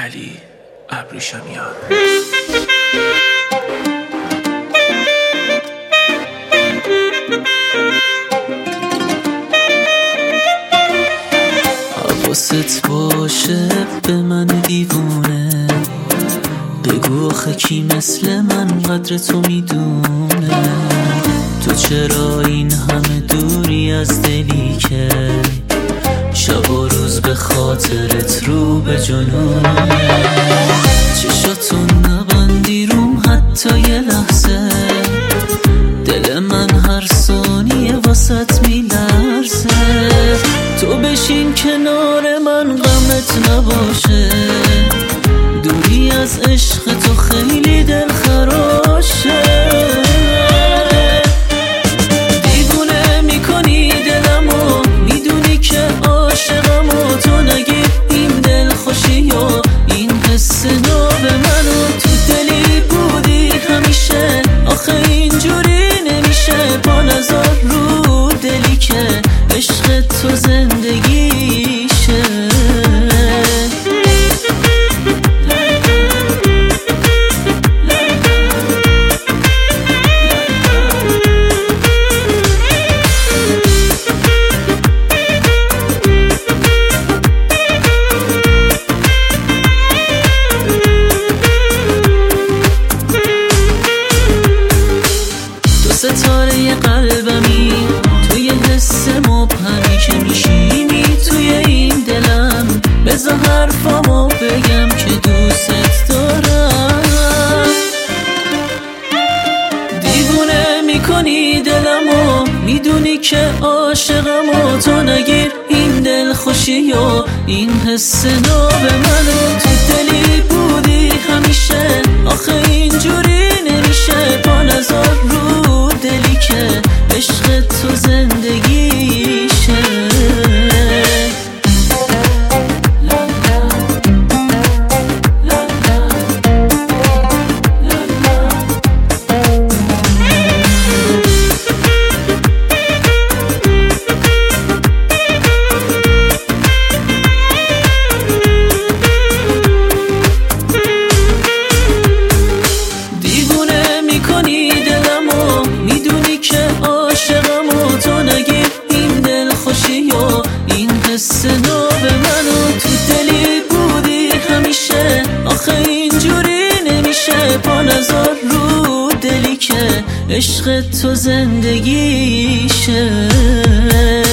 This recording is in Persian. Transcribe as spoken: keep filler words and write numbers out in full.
علی ابریشمیان. حواست باشه به من دیوونه، بگو آخه کی مثل من قدر تو میدونه. تو چرا این همه دوری از دلی که شب و روز به خاطرت رو به جنونه. چشاتون نبندی روم حتی یه لحظه، دل من هر ثانیه واسط میلرزه. تو بشین کنار من غمت نباشه، دوری از عشق تو خیلی دل خراشه. دیوونه میکنی دلمو، میدونی که عاشقم و تو نگی این دل خوشی و این حس ناب منو. تو دلی بودی همیشه، آخه اینجوری نمیشه. پا نذار رو دلی که عشق تو زندگیشه. ستاره قلبمی، توی حس مبهمی که میشینی توی این دلم. بذار حرفامو بگم که دوست دارم. دیوونه میکنی دلمو، میدونی که عاشقم و تو نگیر این دل خوشی و این حس ناب منو. تو دلی بودی همیشه، آخه اینجوری نمیشه. پا نذار رو دلی که عشق تو زندگیشه. این حس ناب منو. تو دلی بودی همیشه، آخه اینجوری نمیشه. پا نذار رو دلی که عشق تو زندگیشه.